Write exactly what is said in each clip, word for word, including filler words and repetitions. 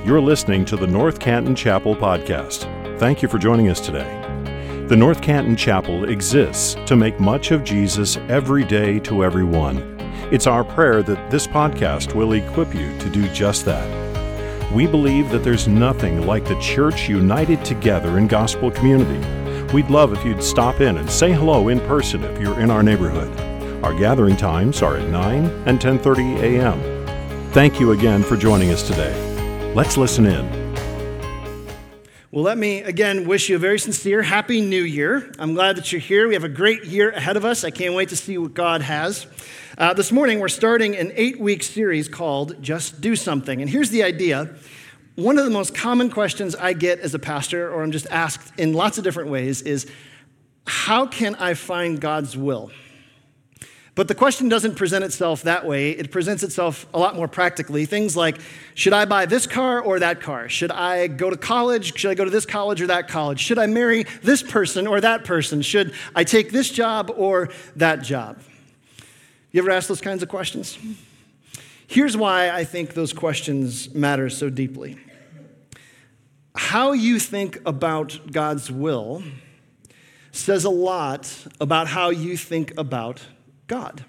You're listening to the North Canton Chapel podcast. Thank you for joining us today. The North Canton Chapel exists to make much of Jesus every day to everyone. It's our prayer that this podcast will equip you to do just that. We believe that there's nothing like the church united together in gospel community. We'd love if you'd stop in and say hello in person if you're in our neighborhood. Our gathering times are at nine and ten thirty a.m. Thank you again for joining us today. Let's listen in. Well, let me again wish you a very sincere Happy New Year. I'm glad that you're here. We have a great year ahead of us. I can't wait to see what God has. Uh, this morning, we're starting an eight-week series called Just Do Something. And here's the idea. One of the most common questions I get as a pastor, or I'm just asked in lots of different ways, is how can I find God's will? But the question doesn't present itself that way. It presents itself a lot more practically. Things like, should I buy this car or that car? Should I go to college? Should I go to this college or that college? Should I marry this person or that person? Should I take this job or that job? You ever ask those kinds of questions? Here's why I think those questions matter so deeply. How you think about God's will says a lot about how you think about God.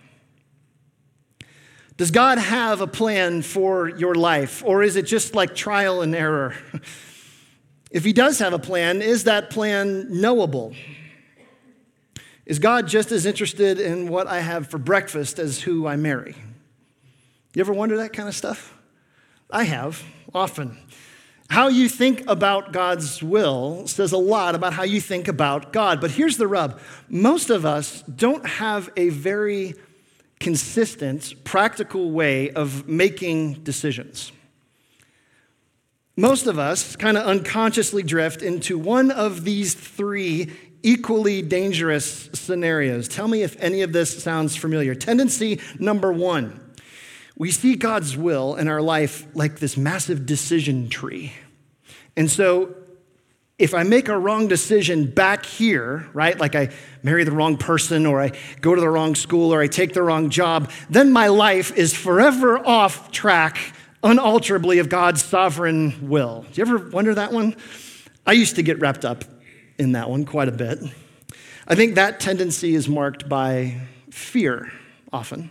Does God have a plan for your life, or is it just like trial and error? If he does have a plan, is that plan knowable? Is God just as interested in what I have for breakfast as who I marry? You ever wonder that kind of stuff? I have, often. How you think about God's will says a lot about how you think about God. But here's the rub. Most of us don't have a very consistent, practical way of making decisions. Most of us kind of unconsciously drift into one of these three equally dangerous scenarios. Tell me if any of this sounds familiar. Tendency number one. We see God's will in our life like this massive decision tree. And so if I make a wrong decision back here, right, like I marry the wrong person or I go to the wrong school or I take the wrong job, then my life is forever off track unalterably of God's sovereign will. Do you ever wonder that one? I used to get wrapped up in that one quite a bit. I think that tendency is marked by fear often.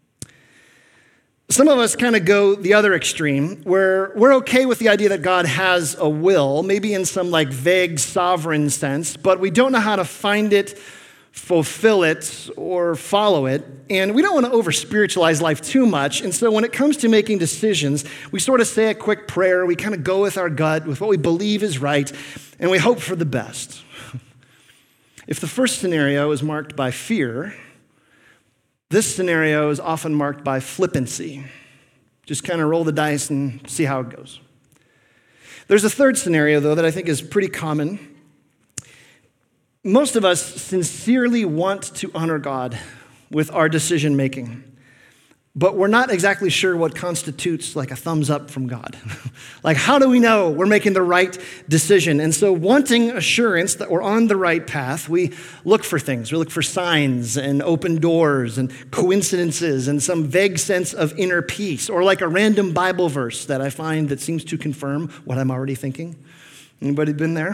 Some of us kind of go the other extreme, where we're okay with the idea that God has a will, maybe in some like vague sovereign sense, but we don't know how to find it, fulfill it, or follow it. And we don't want to over-spiritualize life too much. And so when it comes to making decisions, we sort of say a quick prayer, we kind of go with our gut, with what we believe is right, and we hope for the best. If the first scenario is marked by fear, this scenario is often marked by flippancy. Just kind of roll the dice and see how it goes. There's a third scenario, though, that I think is pretty common. Most of us sincerely want to honor God with our decision making, but we're not exactly sure what constitutes like a thumbs up from God. Like, how do we know we're making the right decision? And so wanting assurance that we're on the right path, we look for things. We look for signs and open doors and coincidences and some vague sense of inner peace, or like a random Bible verse that I find that seems to confirm what I'm already thinking. Anybody been there?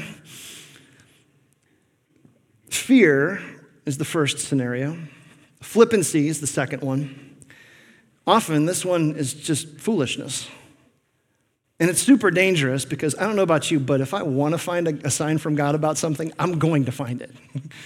Fear is the first scenario. Flippancy is the second one. Often, this one is just foolishness. And it's super dangerous because I don't know about you, but if I want to find a, a sign from God about something, I'm going to find it.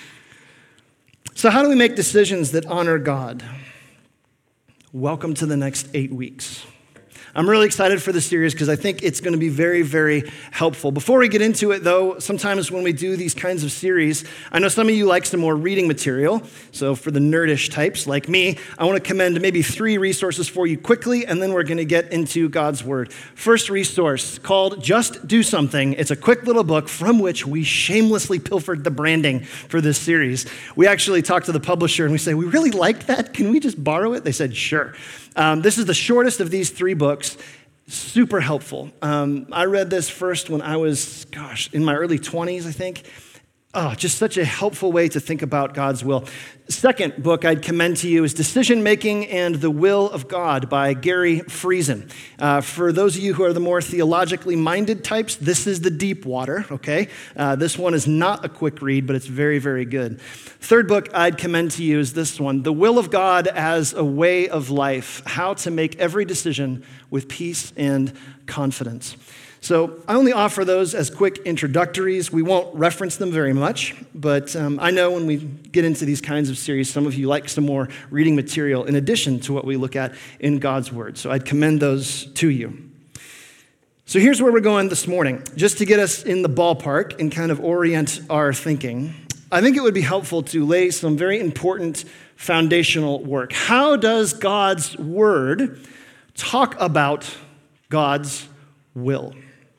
So how do we make decisions that honor God? Welcome to the next eight weeks. I'm really excited for this series because I think it's going to be very, very helpful. Before we get into it, though, sometimes when we do these kinds of series, I know some of you like some more reading material. So for the nerdish types like me, I want to commend maybe three resources for you quickly, and then we're going to get into God's Word. First resource called Just Do Something. It's a quick little book from which we shamelessly pilfered the branding for this series. We actually talked to the publisher and we say, we really liked that. Can we just borrow it? They said, sure. Um, this is the shortest of these three books. Super helpful. Um, I read this first when I was, gosh, in my early twenties, I think. Oh, just such a helpful way to think about God's will. Second book I'd commend to you is Decision Making and the Will of God by Gary Friesen. Uh, for those of you who are the more theologically minded types, this is the deep water, okay? Uh, this one is not a quick read, but it's very, very good. Third book I'd commend to you is this one, The Will of God as a Way of Life, How to Make Every Decision with Peace and Confidence. So I only offer those as quick introductories. We won't reference them very much, but um, I know when we get into these kinds of series, some of you like some more reading material in addition to what we look at in God's Word. So I'd commend those to you. So here's where we're going this morning. Just to get us in the ballpark and kind of orient our thinking, I think it would be helpful to lay some very important foundational work. How does God's Word talk about God's will?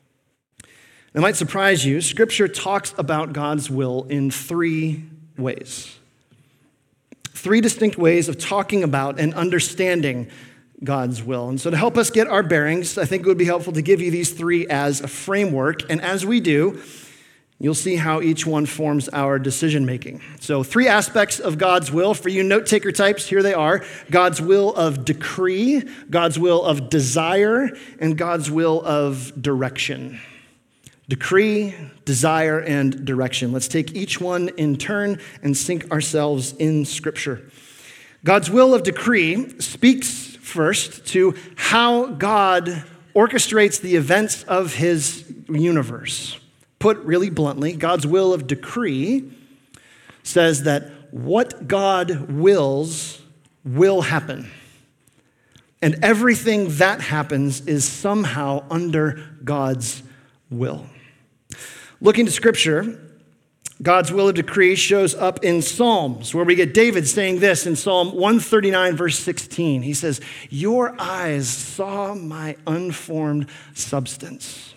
It might surprise you, Scripture talks about God's will in three ways. Three distinct ways of talking about and understanding God's will. And so to help us get our bearings, I think it would be helpful to give you these three as a framework. And as we do, you'll see how each one forms our decision making. So three aspects of God's will. For you note-taker types, here they are. God's will of decree, God's will of desire, and God's will of direction. Decree, desire, and direction. Let's take each one in turn and sink ourselves in Scripture. God's will of decree speaks first to how God orchestrates the events of his universe. Put really bluntly, God's will of decree says that what God wills will happen. And everything that happens is somehow under God's will. Looking to Scripture, God's will of decree shows up in Psalms, where we get David saying this in Psalm one thirty-nine, verse sixteen. He says, "Your eyes saw my unformed substance.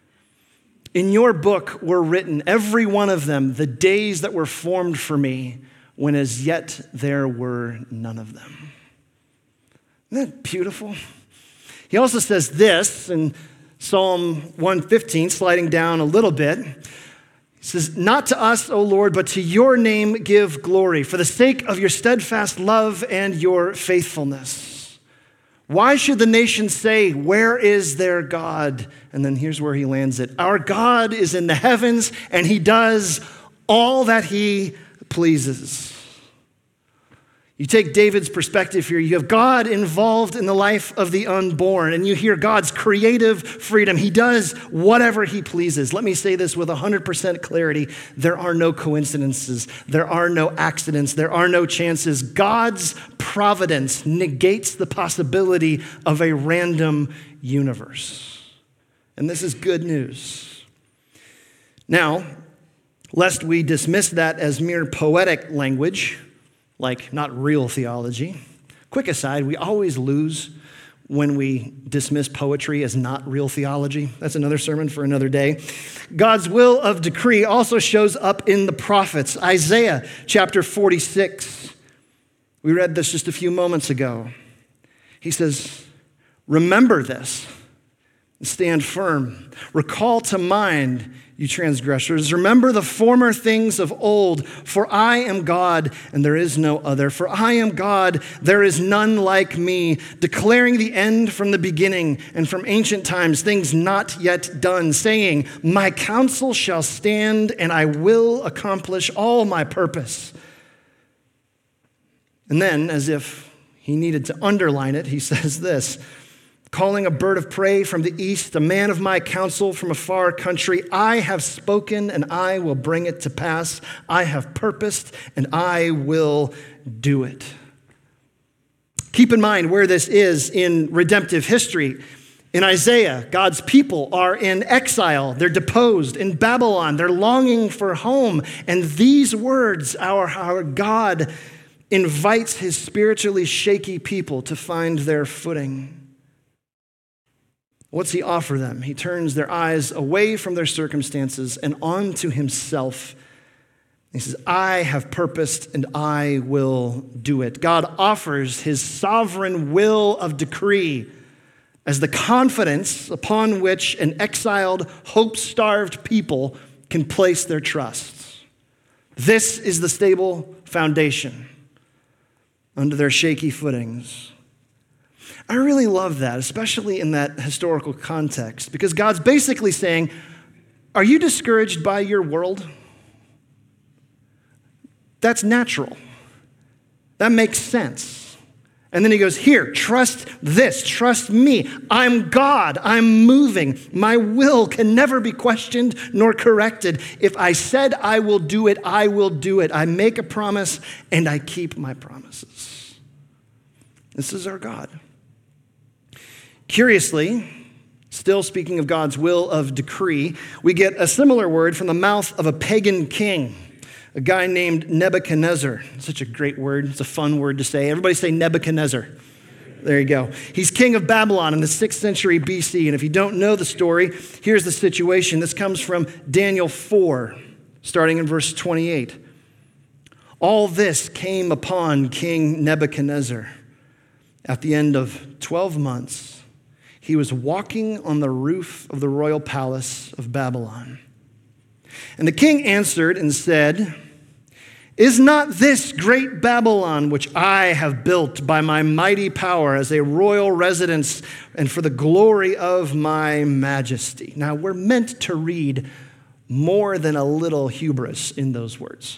In your book were written, every one of them, the days that were formed for me, when as yet there were none of them." Isn't that beautiful? He also says this in Psalm one fifteen, sliding down a little bit. He says, "Not to us, O Lord, but to your name give glory, for the sake of your steadfast love and your faithfulness. Why should the nations say, 'Where is their God?'" And then here's where he lands it. "Our God is in the heavens, and he does all that he pleases." You take David's perspective here. You have God involved in the life of the unborn, and you hear God's creative freedom. He does whatever he pleases. Let me say this with one hundred percent clarity. There are no coincidences. There are no accidents. There are no chances. God's providence negates the possibility of a random universe. And this is good news. Now, lest we dismiss that as mere poetic language, like not real theology. Quick aside, we always lose when we dismiss poetry as not real theology. That's another sermon for another day. God's will of decree also shows up in the prophets. Isaiah chapter forty-six. We read this just a few moments ago. He says, "Remember this, stand firm. Recall to mind, you transgressors. Remember the former things of old, for I am God and there is no other. For I am God, there is none like me, declaring the end from the beginning and from ancient times, things not yet done, saying, my counsel shall stand and I will accomplish all my purpose." And then, as if he needed to underline it, he says this, "Calling a bird of prey from the east, a man of my counsel from a far country, I have spoken and I will bring it to pass. I have purposed and I will do it." Keep in mind where this is in redemptive history. In Isaiah, God's people are in exile. They're deposed in Babylon. They're longing for home. And these words, our, our God invites his spiritually shaky people to find their footing. What's he offer them? He turns their eyes away from their circumstances and onto himself. He says, I have purposed and I will do it. God offers his sovereign will of decree as the confidence upon which an exiled, hope-starved people can place their trust. This is the stable foundation under their shaky footings. I really love that, especially in that historical context, because God's basically saying, are you discouraged by your world? That's natural. That makes sense. And then he goes, here, trust this, trust me. I'm God, I'm moving. My will can never be questioned nor corrected. If I said I will do it, I will do it. I make a promise and I keep my promises. This is our God. Curiously, still speaking of God's will of decree, we get a similar word from the mouth of a pagan king, a guy named Nebuchadnezzar. Such a great word. It's a fun word to say. Everybody say Nebuchadnezzar. There you go. He's king of Babylon in the sixth century B C. And if you don't know the story, here's the situation. This comes from Daniel four, starting in verse twenty-eight. All this came upon King Nebuchadnezzar. At the end of twelve months, he was walking on the roof of the royal palace of Babylon. And the king answered and said, is not this great Babylon, which I have built by my mighty power as a royal residence and for the glory of my majesty? Now, we're meant to read more than a little hubris in those words.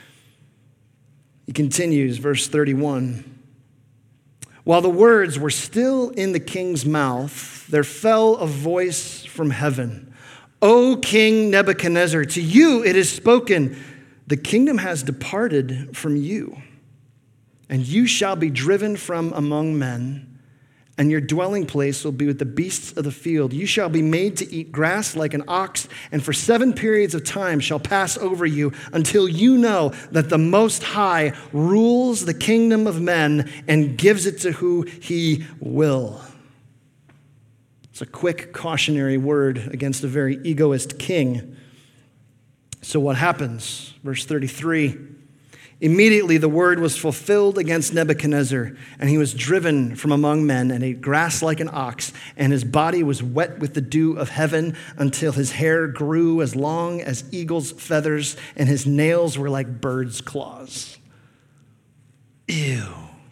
He continues, verse thirty-one. While the words were still in the king's mouth, there fell a voice from heaven. O King Nebuchadnezzar, to you it is spoken, the kingdom has departed from you, and you shall be driven from among men, and your dwelling place will be with the beasts of the field. You shall be made to eat grass like an ox, and for seven periods of time shall pass over you until you know that the Most High rules the kingdom of men and gives it to who he will. It's a quick cautionary word against a very egoist king. So what happens? Verse thirty-three. Immediately the word was fulfilled against Nebuchadnezzar, and he was driven from among men and ate grass like an ox, and his body was wet with the dew of heaven until his hair grew as long as eagle's feathers, and his nails were like bird's claws. Ew.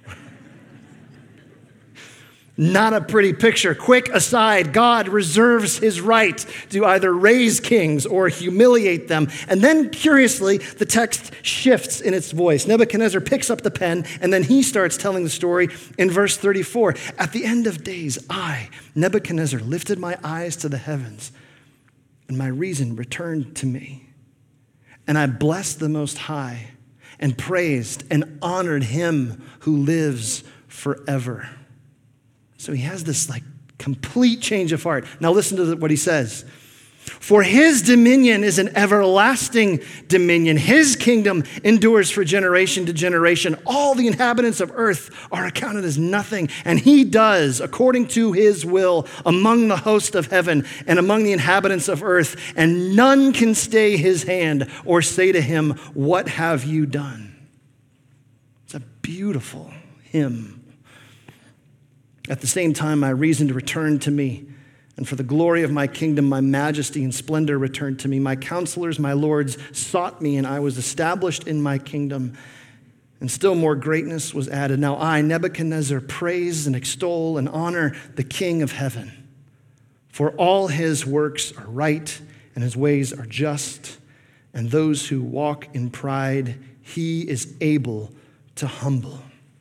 Not a pretty picture. Quick aside, God reserves his right to either raise kings or humiliate them. And then, curiously, the text shifts in its voice. Nebuchadnezzar picks up the pen, and then he starts telling the story in verse thirty-four. At the end of days, I, Nebuchadnezzar, lifted my eyes to the heavens, and my reason returned to me. And I blessed the Most High, and praised and honored him who lives forever. So he has this like complete change of heart. Now listen to what he says. For his dominion is an everlasting dominion. His kingdom endures for generation to generation. All the inhabitants of earth are accounted as nothing. And he does according to his will among the host of heaven and among the inhabitants of earth. And none can stay his hand or say to him, what have you done? It's a beautiful hymn. At the same time, my reason returned to me, and for the glory of my kingdom, my majesty and splendor returned to me. My counselors, my lords, sought me, and I was established in my kingdom, and still more greatness was added. Now I, Nebuchadnezzar, praise and extol and honor the King of heaven, for all his works are right, and his ways are just, and those who walk in pride, he is able to humble.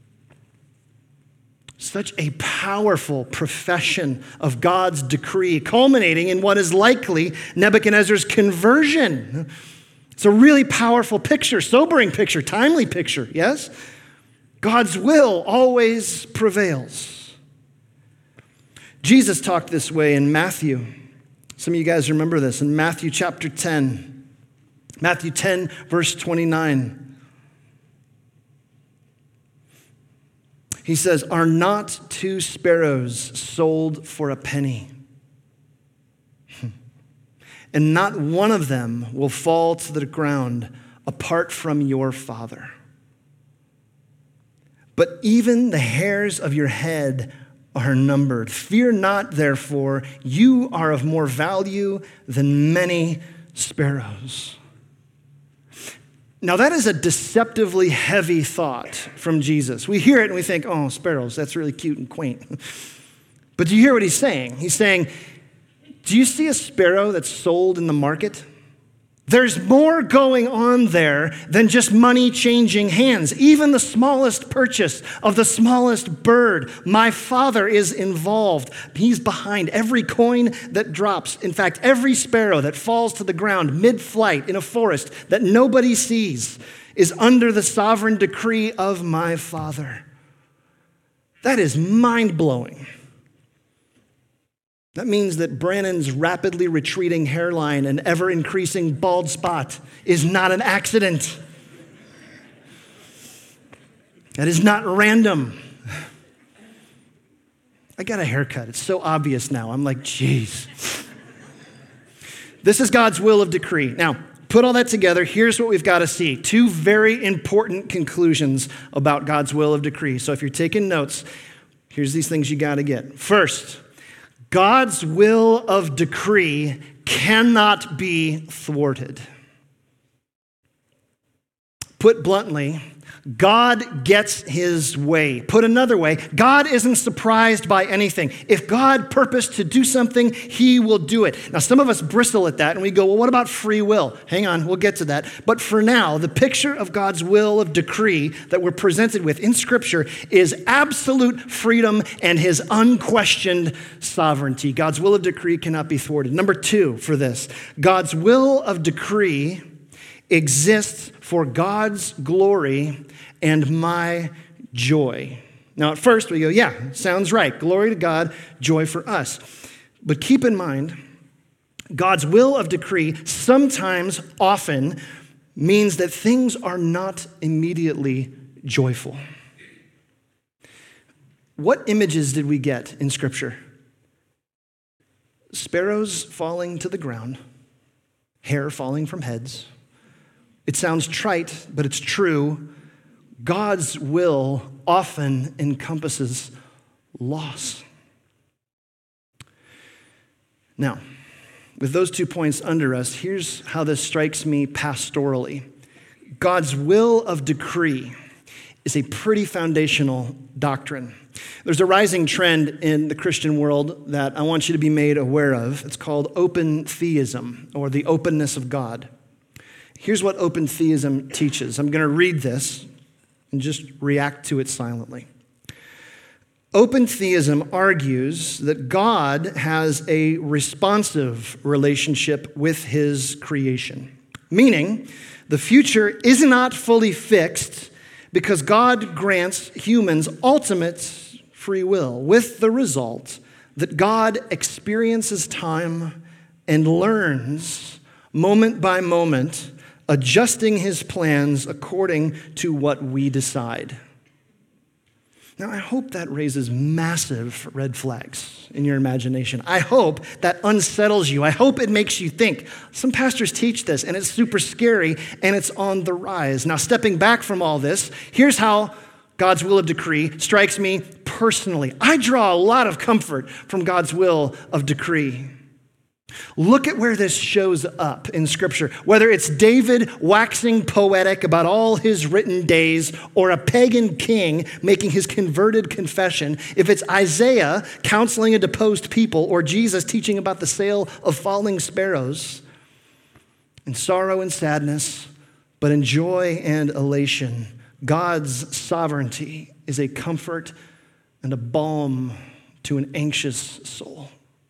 Such a powerful profession of God's decree, culminating in what is likely Nebuchadnezzar's conversion. It's a really powerful picture, sobering picture, timely picture, yes? God's will always prevails. Jesus talked this way in Matthew. Some of you guys remember this, in Matthew chapter ten. Matthew ten, verse twenty-nine. He says, are not two sparrows sold for a penny? And not one of them will fall to the ground apart from your Father. But even the hairs of your head are numbered. Fear not, therefore, you are of more value than many sparrows. Now, that is a deceptively heavy thought from Jesus. We hear it and we think, oh, sparrows, that's really cute and quaint. But do you hear what he's saying? He's saying, do you see a sparrow that's sold in the market? There's more going on there than just money changing hands. Even the smallest purchase of the smallest bird, my Father is involved. He's behind every coin that drops. In fact, every sparrow that falls to the ground mid-flight in a forest that nobody sees is under the sovereign decree of my Father. That is mind-blowing. That means that Brannon's rapidly retreating hairline and ever-increasing bald spot is not an accident. That is not random. I got a haircut. It's so obvious now. I'm like, geez. This is God's will of decree. Now, put all that together. Here's what we've got to see. Two very important conclusions about God's will of decree. So if you're taking notes, here's these things you got to get. First, God's will of decree cannot be thwarted. Put bluntly, God gets his way. Put another way, God isn't surprised by anything. If God purposed to do something, he will do it. Now, some of us bristle at that and we go, well, what about free will? Hang on, we'll get to that. But for now, the picture of God's will of decree that we're presented with in Scripture is absolute freedom and his unquestioned sovereignty. God's will of decree cannot be thwarted. Number two for this, God's will of decree exists for God's glory and my joy. Now, at first we go, yeah, sounds right. Glory to God, joy for us. But keep in mind, God's will of decree sometimes, often, means that things are not immediately joyful. What images did we get in Scripture? Sparrows falling to the ground, hair falling from heads. It sounds trite, but it's true. God's will often encompasses loss. Now, with those two points under us, here's how this strikes me pastorally. God's will of decree is a pretty foundational doctrine. There's a rising trend in the Christian world that I want you to be made aware of. It's called open theism, or the openness of God. Here's what open theism teaches. I'm going to read this and just react to it silently. Open theism argues that God has a responsive relationship with his creation, meaning the future is not fully fixed because God grants humans ultimate free will, with the result that God experiences time and learns moment by moment, adjusting his plans according to what we decide. Now, I hope that raises massive red flags in your imagination. I hope that unsettles you. I hope it makes you think. Some pastors teach this, and it's super scary, and it's on the rise. Now, stepping back from all this, here's how God's will of decree strikes me personally. I draw a lot of comfort from God's will of decree. Look at where this shows up in Scripture, whether it's David waxing poetic about all his written days or a pagan king making his converted confession, if it's Isaiah counseling a deposed people or Jesus teaching about the sale of falling sparrows, in sorrow and sadness, but in joy and elation, God's sovereignty is a comfort and a balm to an anxious soul.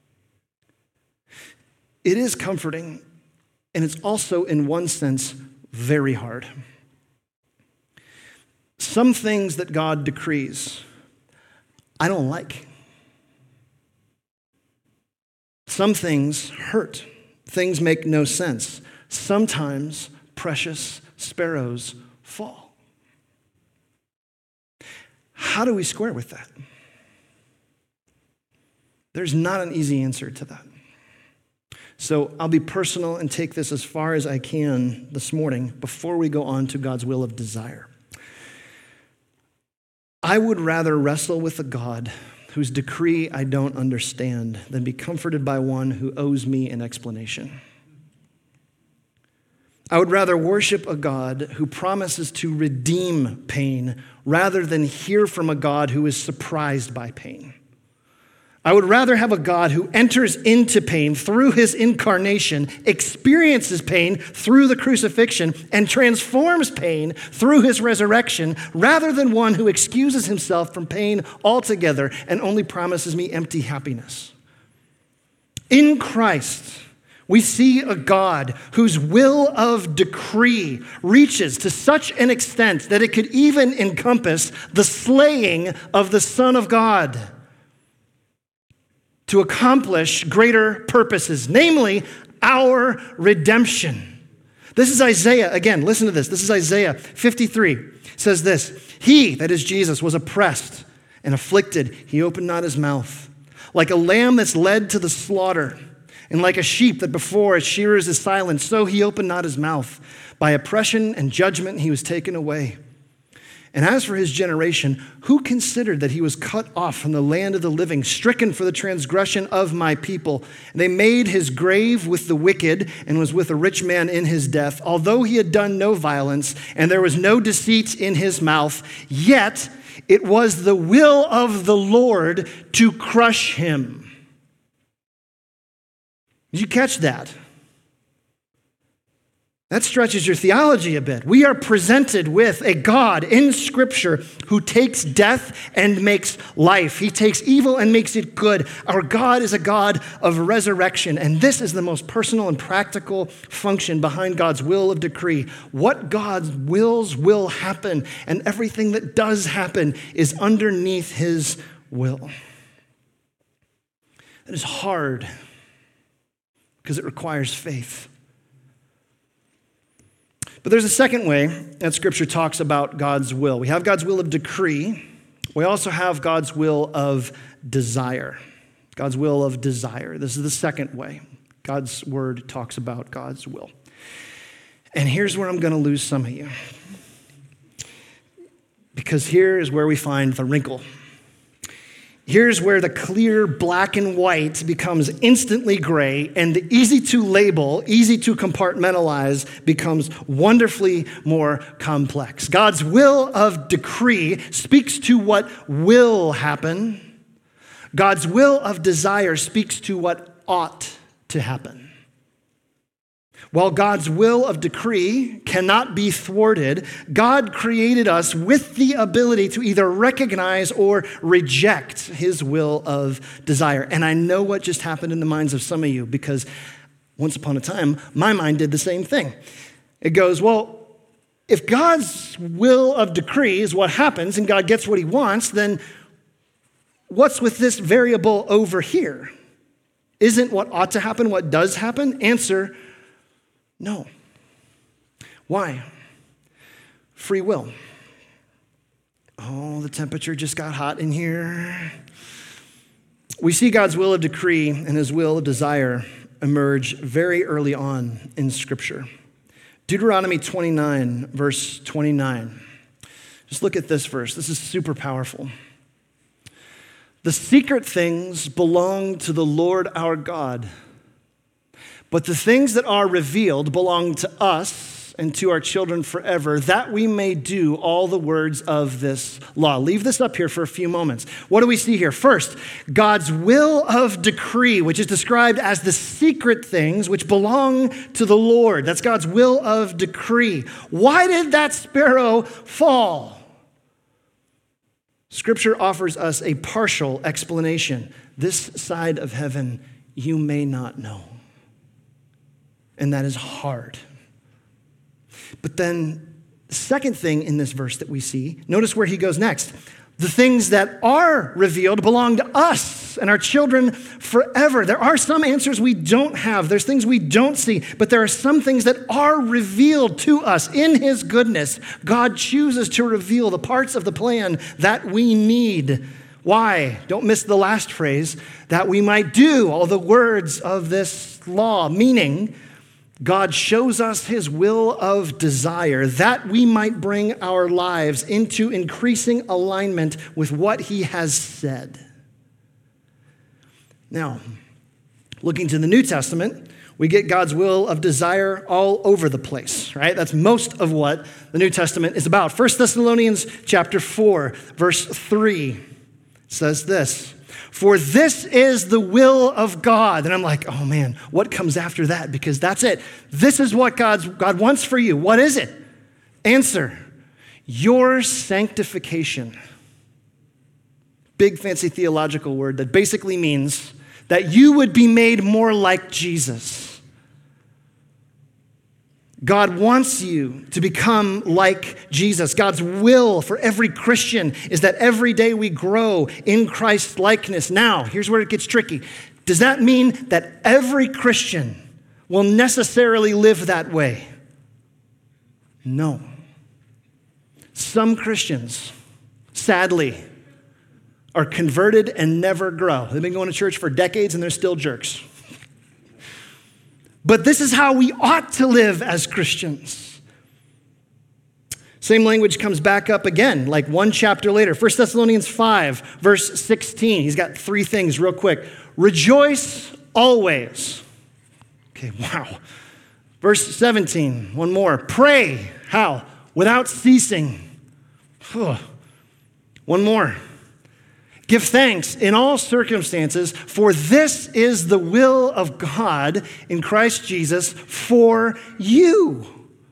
It is comforting, and it's also, in one sense, very hard. Some things that God decrees, I don't like. Some things hurt. Things make no sense. Sometimes precious sparrows fall. How do we square with that? There's not an easy answer to that. So I'll be personal and take this as far as I can this morning before we go on to God's will of desire. I would rather wrestle with a God whose decree I don't understand than be comforted by one who owes me an explanation. I would rather worship a God who promises to redeem pain rather than hear from a God who is surprised by pain. I would rather have a God who enters into pain through his incarnation, experiences pain through the crucifixion, and transforms pain through his resurrection, rather than one who excuses himself from pain altogether and only promises me empty happiness. In Christ, we see a God whose will of decree reaches to such an extent that it could even encompass the slaying of the Son of God to accomplish greater purposes, namely our redemption. This is Isaiah, again, listen to this. This is Isaiah fifty-three. It says this, he, that is Jesus, was oppressed and afflicted. He opened not his mouth. Like a lamb that's led to the slaughter, and like a sheep that before its shearers is silent, so he opened not his mouth. By oppression and judgment he was taken away. And as for his generation, who considered that he was cut off from the land of the living, stricken for the transgression of my people? And they made his grave with the wicked and was with a rich man in his death. Although he had done no violence and there was no deceit in his mouth, yet it was the will of the Lord to crush him. Did you catch that? That stretches your theology a bit. We are presented with a God in Scripture who takes death and makes life. He takes evil and makes it good. Our God is a God of resurrection, and this is the most personal and practical function behind God's will of decree. What God wills will happen, and everything that does happen is underneath his will. It is hard because it requires faith. But there's a second way that Scripture talks about God's will. We have God's will of decree. We also have God's will of desire. God's will of desire. This is the second way God's word talks about God's will. And here's where I'm going to lose some of you. Because here is where we find the wrinkle. Here's where the clear black and white becomes instantly gray, and the easy to label, easy to compartmentalize becomes wonderfully more complex. God's will of decree speaks to what will happen. God's will of desire speaks to what ought to happen. While God's will of decree cannot be thwarted, God created us with the ability to either recognize or reject his will of desire. And I know what just happened in the minds of some of you, because once upon a time, my mind did the same thing. It goes, well, if God's will of decree is what happens and God gets what he wants, then what's with this variable over here? Isn't what ought to happen what does happen? Answer, no. Why? Free will. Oh, the temperature just got hot in here. We see God's will of decree and his will of desire emerge very early on in Scripture. Deuteronomy twenty-nine, verse twenty-nine. Just look at this verse. This is super powerful. The secret things belong to the Lord our God, but the things that are revealed belong to us and to our children forever, that we may do all the words of this law. Leave this up here for a few moments. What do we see here? First, God's will of decree, which is described as the secret things which belong to the Lord. That's God's will of decree. Why did that sparrow fall? Scripture offers us a partial explanation. This side of heaven, you may not know. And that is hard. But then the second thing in this verse that we see, notice where he goes next. The things that are revealed belong to us and our children forever. There are some answers we don't have. There's things we don't see, but there are some things that are revealed to us in his goodness. God chooses to reveal the parts of the plan that we need. Why? Don't miss the last phrase, that we might do all the words of this law, meaning God shows us his will of desire that we might bring our lives into increasing alignment with what he has said. Now, Looking to the New Testament, we get God's will of desire all over the place, right? That's most of what the New Testament is about. First Thessalonians chapter four, verse three says this, "For this is the will of God." And I'm like, oh man, what comes after that? Because that's it. This is what God's, God wants for you. What is it? Answer, your sanctification. Big fancy theological word that basically means that you would be made more like Jesus. God wants you to become like Jesus. God's will for every Christian is that every day we grow in Christ's likeness. Now, here's where it gets tricky. Does that mean that every Christian will necessarily live that way? No. Some Christians, sadly, are converted and never grow. They've been going to church for decades and they're still jerks. But this is how we ought to live as Christians. Same language comes back up again, like one chapter later. First Thessalonians five, verse sixteen. He's got three things real quick. Rejoice always. Okay, wow. Verse seventeen, one more. Pray, how? Without ceasing. Ugh. One more. Give thanks in all circumstances, for this is the will of God in Christ Jesus for you.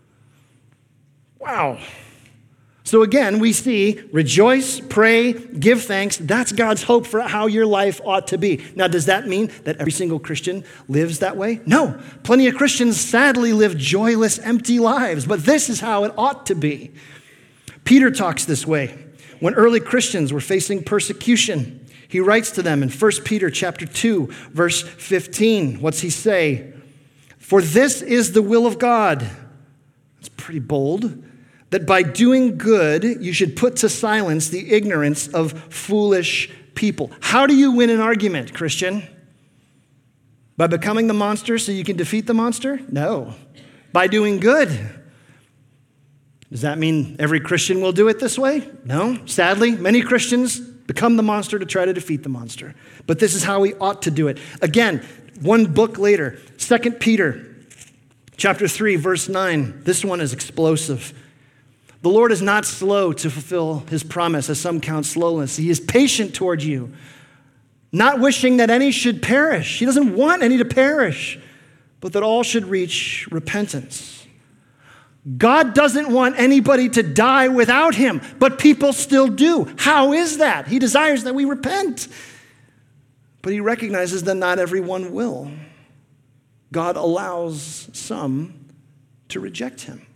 Wow. So again, we see rejoice, pray, give thanks. That's God's hope for how your life ought to be. Now, does that mean that every single Christian lives that way? No. Plenty of Christians sadly live joyless, empty lives, but this is how it ought to be. Peter talks this way. When early Christians were facing persecution, he writes to them in First Peter chapter two, verse fifteen. What's he say? For this is the will of God. It's pretty bold. That by doing good, you should put to silence the ignorance of foolish people. How do you win an argument, Christian? By becoming the monster so you can defeat the monster? No. By doing good. Does that mean every Christian will do it this way? No. Sadly, many Christians become the monster to try to defeat the monster. But this is how we ought to do it. Again, one book later, Second Peter chapter three, verse nine. This one is explosive. The Lord is not slow to fulfill his promise, as some count slowness. He is patient toward you, not wishing that any should perish. He doesn't want any to perish, but that all should reach repentance. God doesn't want anybody to die without him, but people still do. How is that? He desires that we repent, but he recognizes that not everyone will. God allows some to reject him.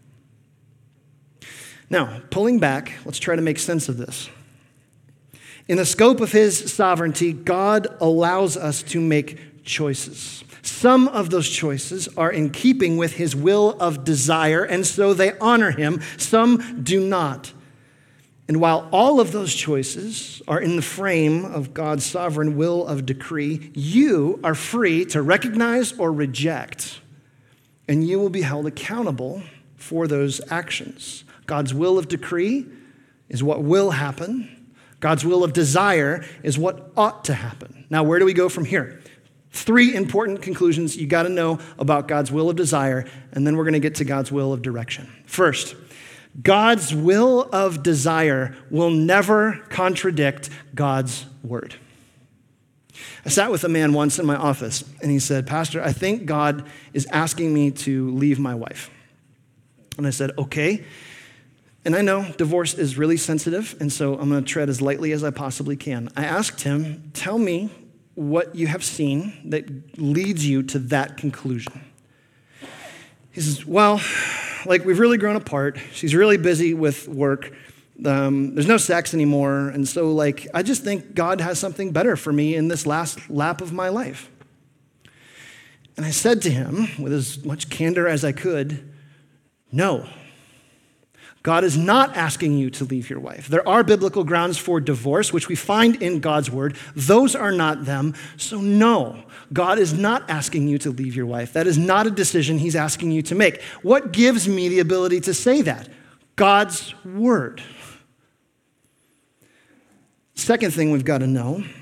Now, pulling back, let's try to make sense of this. In the scope of his sovereignty, God allows us to make choices. Some of those choices are in keeping with his will of desire, and so they honor him. Some do not. And while all of those choices are in the frame of God's sovereign will of decree, you are free to recognize or reject, and you will be held accountable for those actions. God's will of decree is what will happen. God's will of desire is what ought to happen. Now, where do we go from here? Three important conclusions you got to know about God's will of desire, and then we're going to get to God's will of direction. First, God's will of desire will never contradict God's word. I sat with a man once in my office, and he said, Pastor, I think God is asking me to leave my wife. And I said, okay. And I know divorce is really sensitive, and so I'm going to tread as lightly as I possibly can. I asked him, tell me what you have seen that leads you to that conclusion. He says, well, like we've really grown apart. She's really busy with work. Um, there's no sex anymore. And so like, I just think God has something better for me in this last lap of my life. And I said to him with as much candor as I could, no. God is not asking you to leave your wife. There are biblical grounds for divorce, which we find in God's word. Those are not them. So no, God is not asking you to leave your wife. That is not a decision he's asking you to make. What gives me the ability to say that? God's word. Second thing we've got to know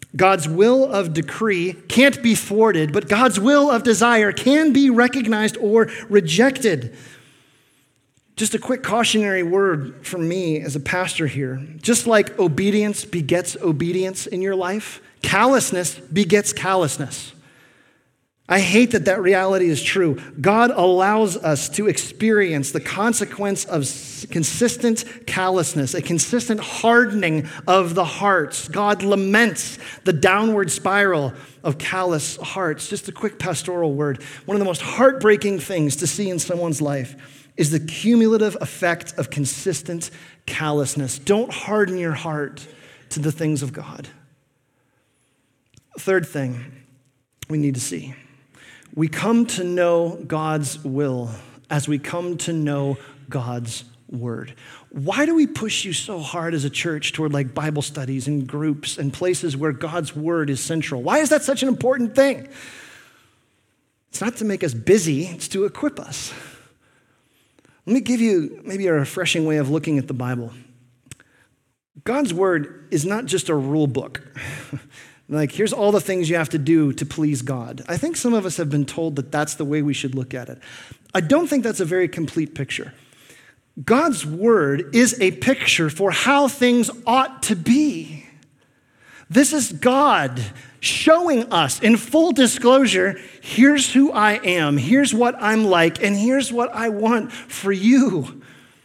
God's will of decree can't be thwarted, but God's will of desire can be recognized or rejected. Just a quick cautionary word from me as a pastor here. Just like obedience begets obedience in your life, callousness begets callousness. I hate that that reality is true. God allows us to experience the consequence of consistent callousness, a consistent hardening of the hearts. God laments the downward spiral of callous hearts. Just a quick pastoral word. One of the most heartbreaking things to see in someone's life is the cumulative effect of consistent callousness. Don't harden your heart to the things of God. Third thing we need to see. We come to know God's will as we come to know God's word. Why do we push you so hard as a church toward like Bible studies and groups and places where God's word is central? Why is that such an important thing? It's not to make us busy, it's to equip us. Let me give you maybe a refreshing way of looking at the Bible. God's word is not just a rule book. Like, here's all the things you have to do to please God. I think some of us have been told that that's the way we should look at it. I don't think that's a very complete picture. God's word is a picture for how things ought to be. This is God showing us in full disclosure, here's who I am, here's what I'm like, and here's what I want for you.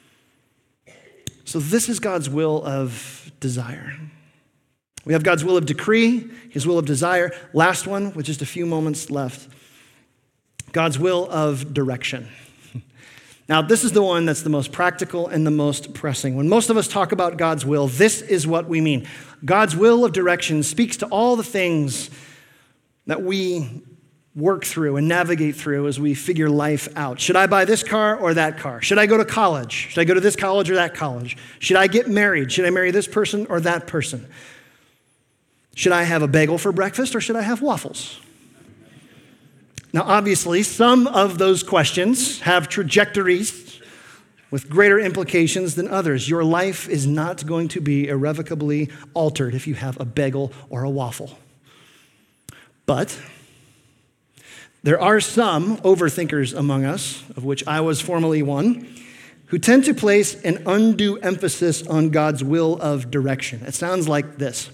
So this is God's will of desire. We have God's will of decree, his will of desire. Last one, with just a few moments left. God's will of direction. Now, this is the one that's the most practical and the most pressing. When most of us talk about God's will, this is what we mean. God's will of direction speaks to all the things that we work through and navigate through as we figure life out. Should I buy this car or that car? Should I go to college? Should I go to this college or that college? Should I get married? Should I marry this person or that person? Should I have a bagel for breakfast or should I have waffles? Now, obviously, some of those questions have trajectories with greater implications than others. Your life is not going to be irrevocably altered if you have a bagel or a waffle. But there are some overthinkers among us, of which I was formerly one, who tend to place an undue emphasis on God's will of direction. It sounds like this.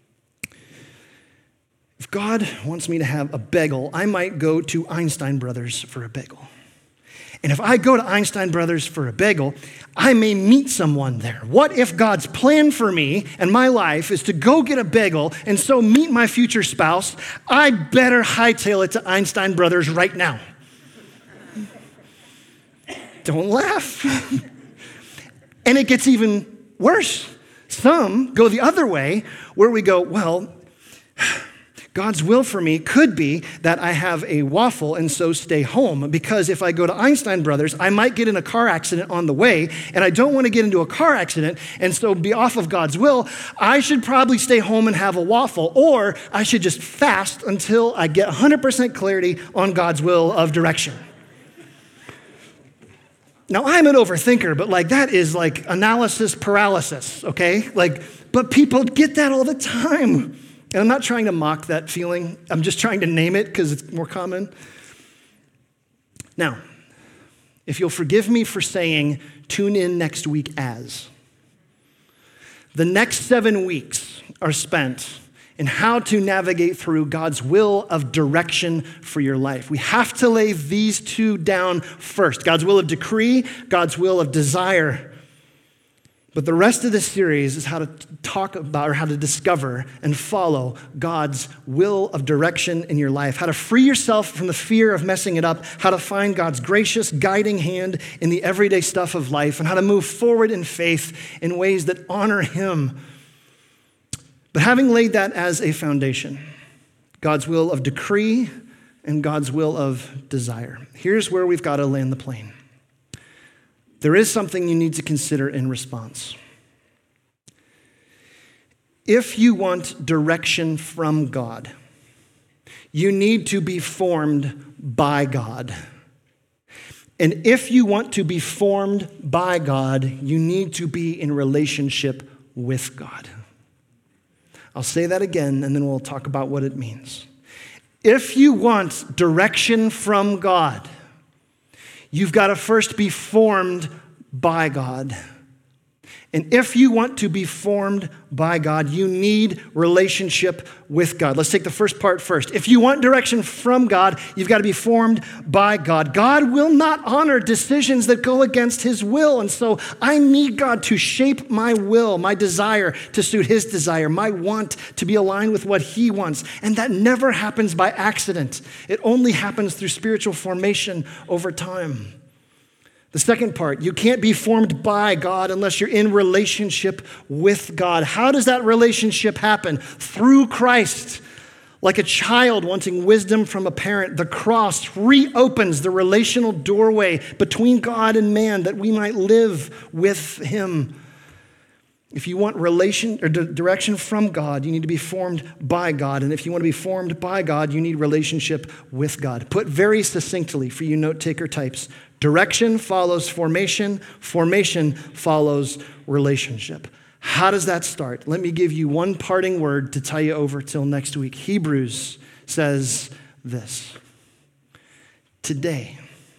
If God wants me to have a bagel, I might go to Einstein Brothers for a bagel. And if I go to Einstein Brothers for a bagel, I may meet someone there. What if God's plan for me and my life is to go get a bagel and so meet my future spouse? I better hightail it to Einstein Brothers right now. Don't laugh. And it gets even worse. Some go the other way where we go, well, God's will for me could be that I have a waffle and so stay home, because if I go to Einstein Brothers, I might get in a car accident on the way, and I don't want to get into a car accident and so be off of God's will. I should probably stay home and have a waffle, or I should just fast until I get one hundred percent clarity on God's will of direction. Now, I'm an overthinker, but like that is like analysis paralysis, okay? Like, but people get that all the time. And I'm not trying to mock that feeling. I'm just trying to name it because it's more common. Now, if you'll forgive me for saying, tune in next week as. The next seven weeks are spent in how to navigate through God's will of direction for your life. We have to lay these two down first. God's will of decree, God's will of desire. But the rest of this series is how to talk about or how to discover and follow God's will of direction in your life, how to free yourself from the fear of messing it up, how to find God's gracious guiding hand in the everyday stuff of life, and how to move forward in faith in ways that honor Him. But having laid that as a foundation, God's will of decree and God's will of desire, here's where we've got to land the plane. There is something you need to consider in response. If you want direction from God, you need to be formed by God. And if you want to be formed by God, you need to be in relationship with God. I'll say that again, and then we'll talk about what it means. If you want direction from God, you've got to first be formed by God. And if you want to be formed by God, you need relationship with God. Let's take the first part first. If you want direction from God, you've got to be formed by God. God will not honor decisions that go against his will. And so I need God to shape my will, my desire to suit his desire, my want to be aligned with what he wants. And that never happens by accident. It only happens through spiritual formation over time. The second part, you can't be formed by God unless you're in relationship with God. How does that relationship happen? Through Christ. Like a child wanting wisdom from a parent, the cross reopens the relational doorway between God and man that we might live with him. If you want relation or direction from God, you need to be formed by God. And if you want to be formed by God, you need relationship with God. Put very succinctly for you note-taker types, direction follows formation, formation follows relationship. How does that start? Let me give you one parting word to tie you over till next week. Hebrews says this. Today,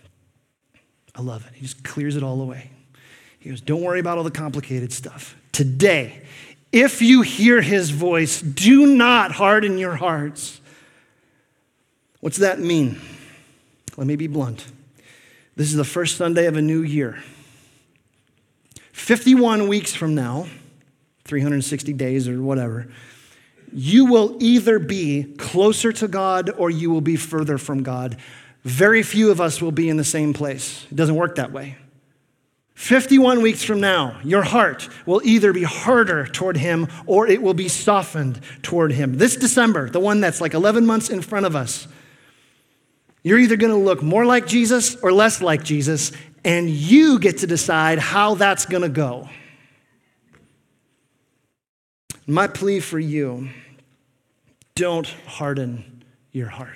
I love it. He just clears it all away. He goes, don't worry about all the complicated stuff. Today, if you hear his voice, do not harden your hearts. What's that mean? Let me be blunt. This is the first Sunday of a new year. fifty-one weeks from now, three hundred sixty days or whatever, you will either be closer to God or you will be further from God. Very few of us will be in the same place. It doesn't work that way. fifty-one weeks from now, your heart will either be harder toward him or it will be softened toward him. This December, the one that's like eleven months in front of us, you're either going to look more like Jesus or less like Jesus, and you get to decide how that's going to go. My plea for you, don't harden your heart.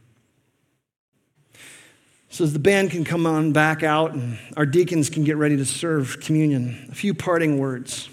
So as the band can come on back out and our deacons can get ready to serve communion, a few parting words.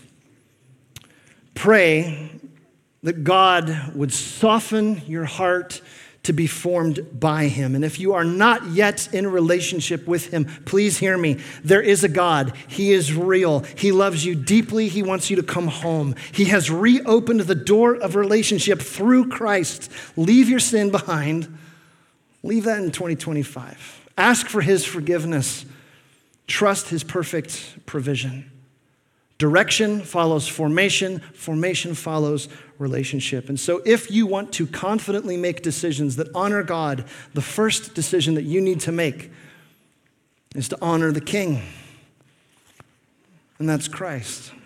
Pray that God would soften your heart to be formed by him. And if you are not yet in relationship with him, please hear me. There is a God. He is real. He loves you deeply. He wants you to come home. He has reopened the door of relationship through Christ. Leave your sin behind. Leave that in twenty twenty-five. Ask for his forgiveness. Trust his perfect provision. Direction follows formation. Formation follows relationship. And so if you want to confidently make decisions that honor God, the first decision that you need to make is to honor the King. And that's Christ.